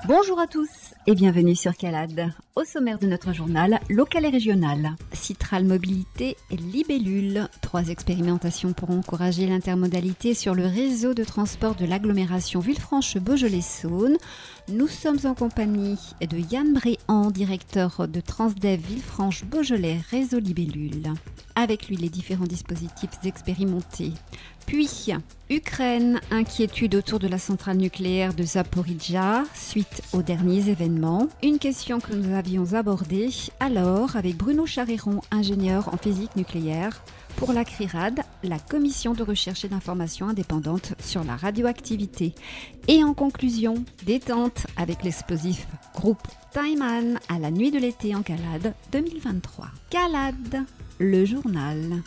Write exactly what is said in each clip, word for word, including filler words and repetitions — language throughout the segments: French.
Bonjour à tous et bienvenue sur Calade. Au sommaire de notre journal local et régional, Citral Mobilité et Libellule. Trois expérimentations pour encourager l'intermodalité sur le réseau de transport de l'agglomération Villefranche-Beaujolais-Saône. Nous sommes en compagnie de Yann Bréant, directeur de Transdev Villefranche-Beaujolais Réseau Libellule. Avec lui, les différents dispositifs expérimentés. Puis, Ukraine, inquiétude autour de la centrale nucléaire de Zaporijjia, suite aux derniers événements. Une question que nous avions abordée alors avec Bruno Charéron, ingénieur en physique nucléaire, pour la C R I R A D, la Commission de recherche et d'information indépendante sur la radioactivité. Et en conclusion, détente avec l'explosif groupe Taiman à la nuit de l'été en Calade deux mille vingt-trois. Calade, le journal.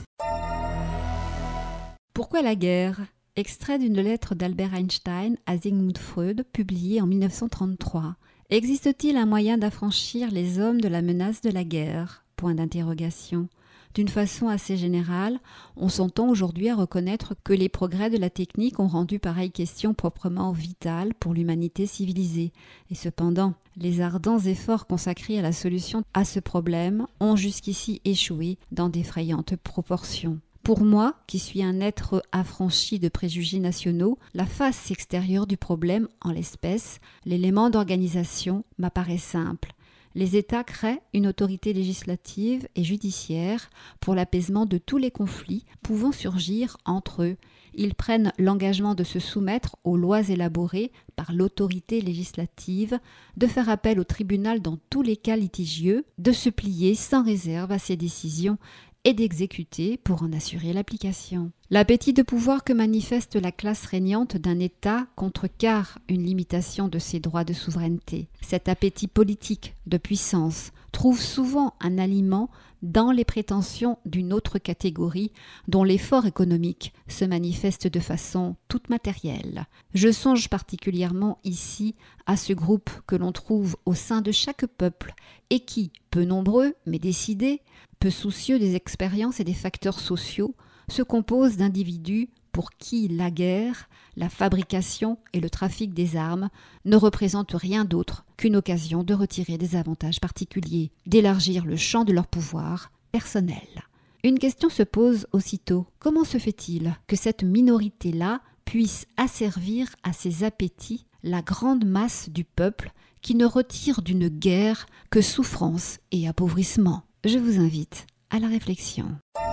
Pourquoi la guerre ? Extrait d'une lettre d'Albert Einstein à Sigmund Freud, publiée en mille neuf cent trente-trois. Existe-t-il un moyen d'affranchir les hommes de la menace de la guerre ? Point d'interrogation. D'une façon assez générale, on s'entend aujourd'hui à reconnaître que les progrès de la technique ont rendu pareille question proprement vitale pour l'humanité civilisée. Et cependant, les ardents efforts consacrés à la solution à ce problème ont jusqu'ici échoué dans d'effrayantes proportions. Pour moi, qui suis un être affranchi de préjugés nationaux, la face extérieure du problème, en l'espèce, l'élément d'organisation, m'apparaît simple. Les États créent une autorité législative et judiciaire pour l'apaisement de tous les conflits pouvant surgir entre eux. Ils prennent l'engagement de se soumettre aux lois élaborées par l'autorité législative, de faire appel au tribunal dans tous les cas litigieux, de se plier sans réserve à ces décisions et d'exécuter pour en assurer l'application. L'appétit de pouvoir que manifeste la classe régnante d'un État contrecarre une limitation de ses droits de souveraineté. Cet appétit politique de puissance trouve souvent un aliment dans les prétentions d'une autre catégorie dont l'effort économique se manifeste de façon toute matérielle. Je songe particulièrement ici à ce groupe que l'on trouve au sein de chaque peuple et qui, peu nombreux mais décidés, peu soucieux des expériences et des facteurs sociaux, se compose d'individus pour qui la guerre, la fabrication et le trafic des armes ne représentent rien d'autre qu'une occasion de retirer des avantages particuliers, d'élargir le champ de leur pouvoir personnel. Une question se pose aussitôt. Comment se fait-il que cette minorité-là puisse asservir à ses appétits la grande masse du peuple qui ne retire d'une guerre que souffrance et appauvrissement ? Je vous invite à la réflexion.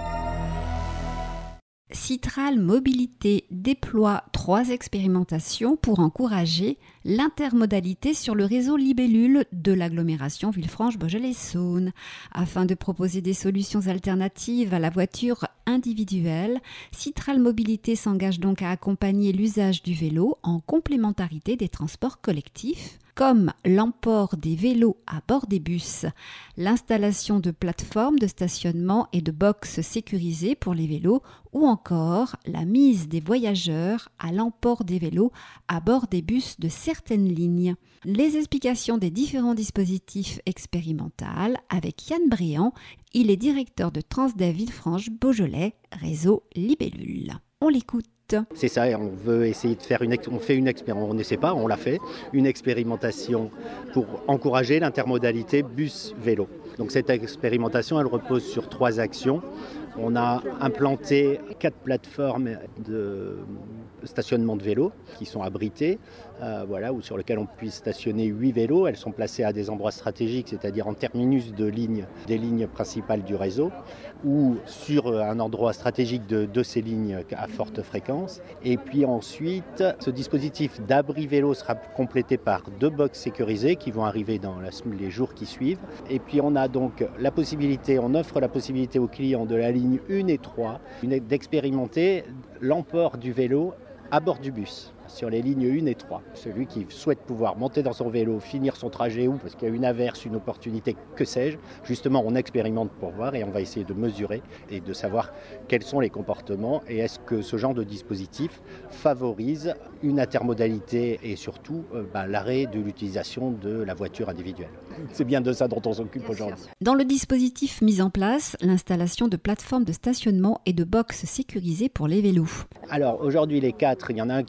Citral Mobilité déploie trois expérimentations pour encourager l'intermodalité sur le réseau Libellule de l'agglomération Villefranche-Beaujolais-Saône. Afin de proposer des solutions alternatives à la voiture individuelle, Citral Mobilité s'engage donc à accompagner l'usage du vélo en complémentarité des transports collectifs, comme l'emport des vélos à bord des bus, l'installation de plateformes de stationnement et de boxes sécurisées pour les vélos ou encore la mise des voyageurs à l'emport des vélos à bord des bus de certaines lignes. Les explications des différents dispositifs expérimentaux avec Yann Bréant, il est directeur de Transdev Villefranche-Beaujolais, réseau Libellule. On l'écoute. C'est ça, on veut essayer de faire une, on fait une expérimentation, on n'essaie pas, on l'a fait, une expérimentation pour encourager l'intermodalité bus-vélo. Donc cette expérimentation, elle repose sur trois actions. On a implanté quatre plateformes de stationnement de vélos qui sont abritées, euh, voilà, ou sur lesquelles on puisse stationner huit vélos. Elles sont placées à des endroits stratégiques, c'est-à-dire en terminus de lignes, des lignes principales du réseau, ou sur un endroit stratégique de, de ces lignes à forte fréquence. Et puis ensuite, ce dispositif d'abri vélo sera complété par deux box sécurisées qui vont arriver dans la, les jours qui suivent. Et puis on a donc la possibilité, on offre la possibilité aux clients de la ligne un et trois d'expérimenter l'emport du vélo à bord du bus, sur les lignes un et trois. Celui qui souhaite pouvoir monter dans son vélo, finir son trajet ou parce qu'il y a une averse, une opportunité, que sais-je, justement on expérimente pour voir et on va essayer de mesurer et de savoir quels sont les comportements et est-ce que ce genre de dispositif favorise une intermodalité et surtout euh, bah, l'arrêt de l'utilisation de la voiture individuelle. C'est bien de ça dont on s'occupe aujourd'hui. Dans le dispositif mis en place, l'installation de plateformes de stationnement et de boxes sécurisées pour les vélos. Alors aujourd'hui les quatre, il y en a un qui est sur le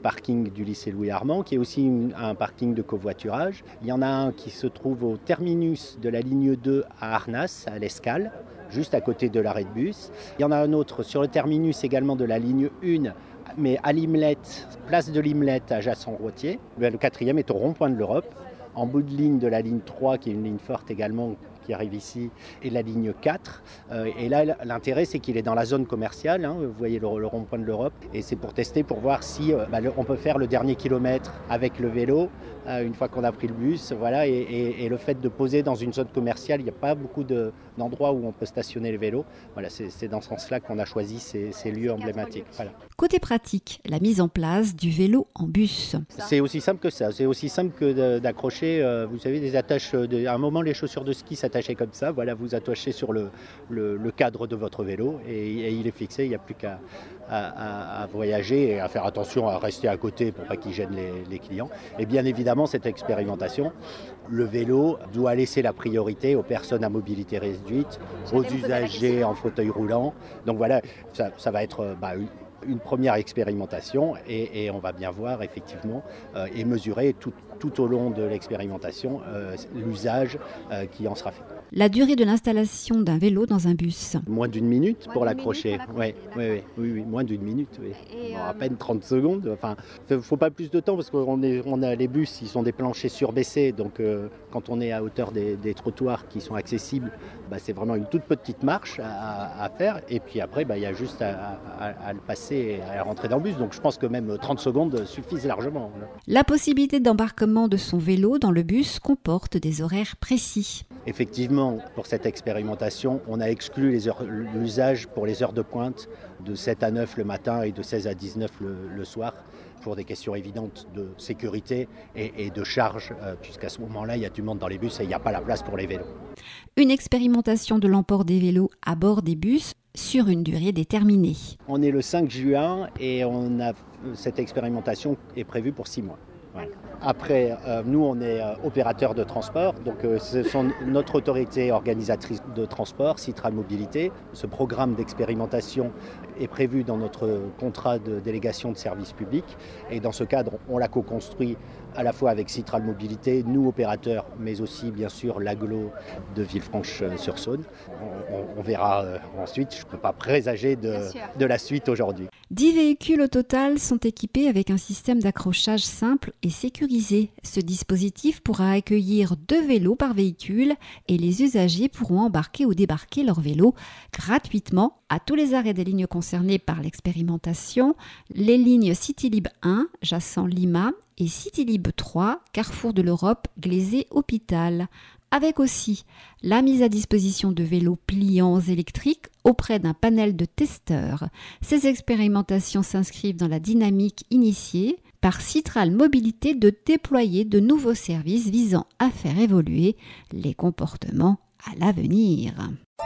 parking du lycée Louis Armand, qui est aussi un parking de covoiturage. Il y en a un qui se trouve au terminus de la ligne deux à Arnas, à l'Escale, juste à côté de l'arrêt de bus. Il y en a un autre sur le terminus également de la ligne un, mais à Limlette, place de Limlette à Jasson-Routier. Le quatrième est au rond-point de l'Europe, en bout de ligne de la ligne trois, qui est une ligne forte également, qui arrive ici, et la ligne quatre. Euh, et là, l'intérêt, c'est qu'il est dans la zone commerciale, hein, vous voyez le, le rond-point de l'Europe, et c'est pour tester, pour voir si euh, bah, le, on peut faire le dernier kilomètre avec le vélo, euh, une fois qu'on a pris le bus, voilà, et, et, et le fait de poser dans une zone commerciale, il n'y a pas beaucoup de, d'endroits où on peut stationner les vélos. Voilà, c'est, c'est dans ce sens-là qu'on a choisi ces, ces lieux emblématiques. Voilà. Côté pratique, la mise en place du vélo en bus. C'est aussi simple que ça, c'est aussi simple que de, d'accrocher, euh, vous savez, des attaches, de, à un moment les chaussures de ski s'attachaient comme ça, voilà, vous attachez sur le, le, le cadre de votre vélo et, et il est fixé, il n'y a plus qu'à à, à, à voyager et à faire attention à rester à côté pour pas qu'il gêne les, les clients. Et bien évidemment, cette expérimentation, le vélo doit laisser la priorité aux personnes à mobilité réduite, aux usagers en fauteuil roulant. Donc voilà, ça, ça va être bah, une, une première expérimentation et, et on va bien voir effectivement euh, et mesurer tout, tout au long de l'expérimentation euh, l'usage euh, qui en sera fait. La durée de l'installation d'un vélo dans un bus. Moins d'une minute pour l'accrocher. Ouais, ouais, ouais, oui, oui, moins d'une minute. Oui. Bon, à peine trente secondes. Enfin, il ne faut pas plus de temps parce qu'on est, on a les bus, ils sont des planchers surbaissés. Donc, euh, quand on est à hauteur des, des trottoirs qui sont accessibles, bah, c'est vraiment une toute petite marche à, à faire. Et puis après, bah, il y a juste à, à, à le passer et à rentrer dans le bus. Donc, je pense que même trente secondes suffisent largement. La possibilité d'embarquement de son vélo dans le bus comporte des horaires précis. Effectivement, pour cette expérimentation, on a exclu les heures, l'usage pour les heures de pointe de sept à neuf le matin et de seize à dix-neuf le, le soir pour des questions évidentes de sécurité et, et de charge, euh, puisqu'à ce moment-là, il y a du monde dans les bus et il n'y a pas la place pour les vélos. Une expérimentation de l'emport des vélos à bord des bus sur une durée déterminée. On est le cinq juin et on a, cette expérimentation est prévue pour six mois. Voilà. Après, euh, nous, on est euh, opérateur de transport, donc euh, ce sont notre autorité organisatrice de transport, Citral Mobilité. Ce programme d'expérimentation est prévu dans notre contrat de délégation de service public et dans ce cadre, on l'a co-construit à la fois avec Citral Mobilité, nous opérateurs, mais aussi bien sûr l'agglo de Villefranche-sur-Saône. On, on, on verra euh, ensuite, je ne peux pas présager de, de la suite aujourd'hui. Dix véhicules au total sont équipés avec un système d'accrochage simple et sécurisé. Ce dispositif pourra accueillir deux vélos par véhicule et les usagers pourront embarquer ou débarquer leur vélo gratuitement à tous les arrêts des lignes concernées par l'expérimentation, les lignes Citylib un, Jassan-Lima, et Citylib trois, Carrefour de l'Europe, Glaisé-Hôpital, avec aussi la mise à disposition de vélos pliants électriques auprès d'un panel de testeurs. Ces expérimentations s'inscrivent dans la dynamique initiée par Citral Mobilité de déployer de nouveaux services visant à faire évoluer les comportements à l'avenir.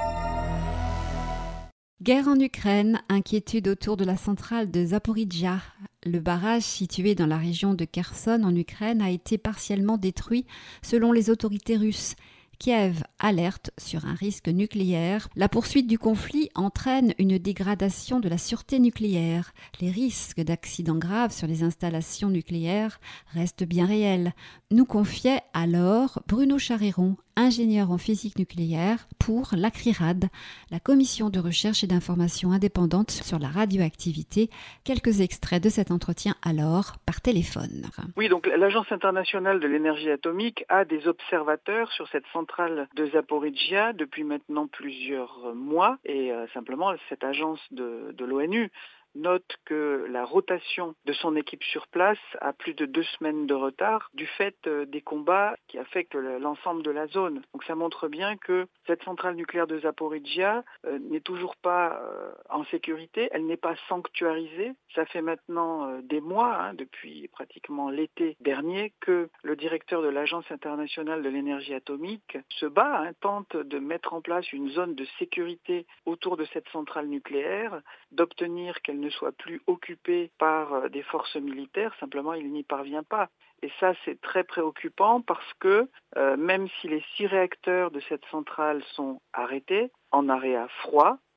Guerre en Ukraine, inquiétude autour de la centrale de Zaporijia. Le barrage situé dans la région de Kherson en Ukraine a été partiellement détruit selon les autorités russes. Kiev alerte sur un risque nucléaire. La poursuite du conflit entraîne une dégradation de la sûreté nucléaire. Les risques d'accidents graves sur les installations nucléaires restent bien réels, nous confiait alors Bruno Charéron, ingénieur en physique nucléaire pour l'A C R I R A D, la commission de recherche et d'information indépendante sur la radioactivité. Quelques extraits de cet entretien alors par téléphone. Oui, donc l'Agence internationale de l'énergie atomique a des observateurs sur cette centrale de Zaporijia depuis maintenant plusieurs mois et euh, simplement cette agence de, de l'ONU note que la rotation de son équipe sur place a plus de deux semaines de retard du fait des combats qui affectent l'ensemble de la zone. Donc ça montre bien que cette centrale nucléaire de Zaporijia euh, n'est toujours pas euh, en sécurité, elle n'est pas sanctuarisée. Ça fait maintenant euh, des mois, hein, depuis pratiquement l'été dernier, que le directeur de l'Agence internationale de l'énergie atomique se bat, hein, tente de mettre en place une zone de sécurité autour de cette centrale nucléaire, d'obtenir qu'elle ne soit plus occupée par des forces militaires, simplement il n'y parvient pas. Et ça, c'est très préoccupant parce que euh, même si les six réacteurs de cette centrale sont arrêtés, en arrêt à froid,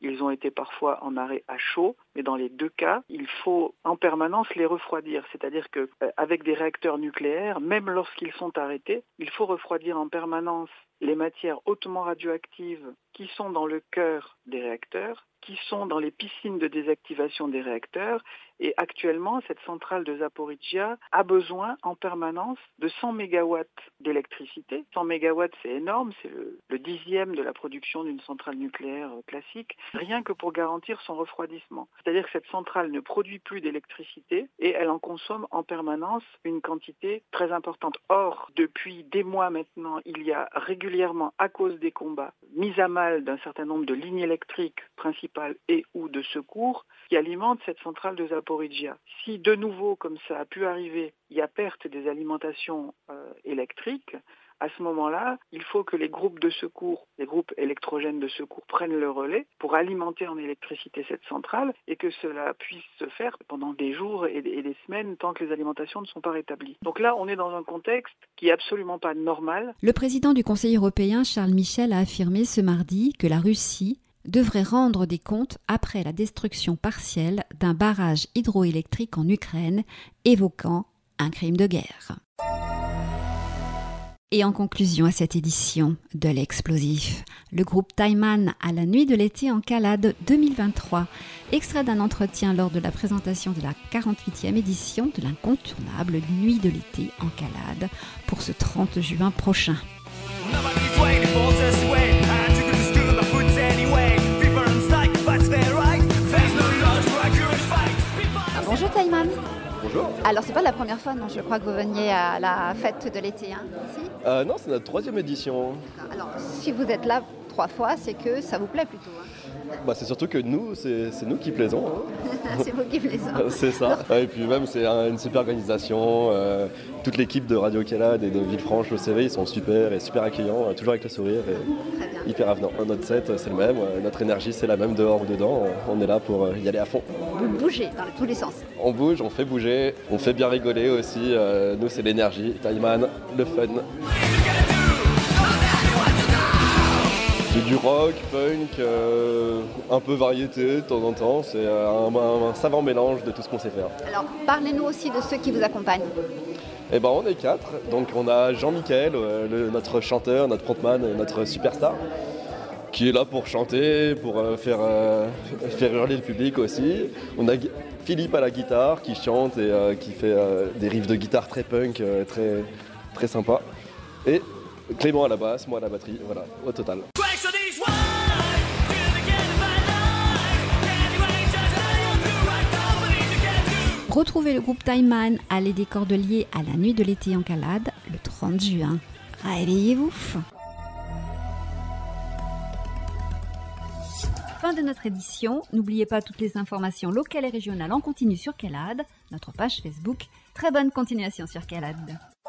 Ils ont été parfois en arrêt à chaud, mais dans les deux cas, il faut en permanence les refroidir. C'est-à-dire qu'avec des réacteurs nucléaires, même lorsqu'ils sont arrêtés, il faut refroidir en permanence les matières hautement radioactives qui sont dans le cœur des réacteurs, qui sont dans les piscines de désactivation des réacteurs. Et actuellement, cette centrale de Zaporijia a besoin en permanence de cent mégawatts d'électricité. cent mégawatts, c'est énorme, c'est le, le dixième de la production d'une centrale nucléaire classique, rien que pour garantir son refroidissement. C'est-à-dire que cette centrale ne produit plus d'électricité et elle en consomme en permanence une quantité très importante. Or, depuis des mois maintenant, il y a régulièrement, à cause des combats, mise à mal d'un certain nombre de lignes électriques principales et ou de secours qui alimentent cette centrale de Zaporijia. Si de nouveau, comme ça a pu arriver, il y a perte des alimentations euh, électriques, à ce moment-là, il faut que les groupes de secours, les groupes électrogènes de secours prennent le relais pour alimenter en électricité cette centrale et que cela puisse se faire pendant des jours et des semaines tant que les alimentations ne sont pas rétablies. Donc là, on est dans un contexte qui est absolument pas normal. Le président du Conseil européen, Charles Michel, a affirmé ce mardi que la Russie devrait rendre des comptes après la destruction partielle d'un barrage hydroélectrique en Ukraine, évoquant un crime de guerre. Et en conclusion à cette édition de l'Explosif, le groupe Taiman à la nuit de l'été en Calade deux mille vingt-trois, extrait d'un entretien lors de la présentation de la quarante-huitième édition de l'incontournable Nuit de l'été en Calade pour ce trente juin prochain. Ah, bonjour Taiman. Bonjour. Alors c'est pas la première fois, non, je crois que vous veniez à la fête de l'été, hein, ici euh, Non, c'est notre troisième édition. Alors si vous êtes là trois fois, c'est que ça vous plaît plutôt. Hein. Bah, c'est surtout que nous, c'est, c'est nous qui plaisons. Hein. C'est vous qui plaisons. C'est ça. Et puis même, c'est un, une super organisation. Euh, toute l'équipe de Radio Calade et de Villefranche, le C V, ils sont super et super accueillants, toujours avec le sourire et hyper avenants. Notre set, c'est le même. Notre énergie, c'est la même dehors ou dedans. On est là pour y aller à fond. Vous bougez dans tous les sens. On bouge, on fait bouger, on fait bien rigoler aussi. Euh, nous, c'est l'énergie. Taiman, le fun. C'est du rock, punk, euh, un peu variété de temps en temps. C'est un, un, un savant mélange de tout ce qu'on sait faire. Alors, parlez-nous aussi de ceux qui vous accompagnent. Eh ben, on est quatre. Donc, on a Jean-Michel, le, notre chanteur, notre frontman, notre superstar, qui est là pour chanter, pour euh, faire, euh, faire hurler le public aussi. On a Philippe à la guitare, qui chante et euh, qui fait euh, des riffs de guitare très punk, euh, très, très sympa. Et Clément à la basse, moi à la batterie, voilà, au total. Retrouvez le groupe Taiman à l'Aide des Cordeliers à la nuit de l'été en Calade le trente juin. Réveillez-vous! Fin de notre édition. N'oubliez pas toutes les informations locales et régionales en continu sur Calade, notre page Facebook. Très bonne continuation sur Calade.